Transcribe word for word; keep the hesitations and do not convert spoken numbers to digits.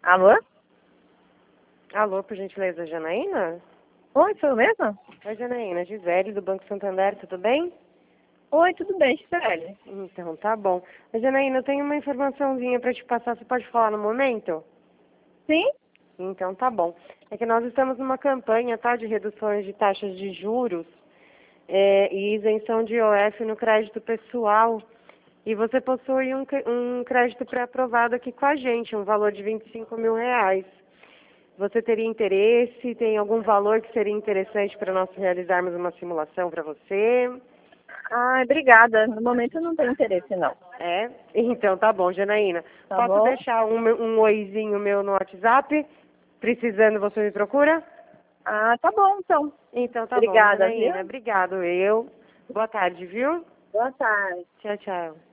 Alô? Alô, por gentileza, Janaína? Oi, sou eu mesma? Oi, Janaína, Gisele, do Banco Santander, tudo bem? Oi, tudo bem, Gisele? Então, tá bom. Ô, Janaína, eu tenho uma informaçãozinha para te passar, você pode falar no momento? Sim? Então, tá bom. É que nós estamos numa campanha, tá, de reduções de taxas de juros é, e isenção de I O F no crédito pessoal. E você possui um, cre- um crédito pré-aprovado aqui com a gente, um valor de vinte e cinco mil reais. Você teria interesse? Tem algum valor que seria interessante para nós realizarmos uma simulação para você? Ai, obrigada. No momento eu não tenho interesse, não. É? Então tá bom, Janaína. Tá Posso bom? deixar um, um oizinho meu no WhatsApp? Precisando, você me procura? Ah, tá bom, então. Então tá bom, Obrigada, Janaína. viu? Obrigado, eu. Boa tarde, viu? Boa tarde. Tchau, tchau.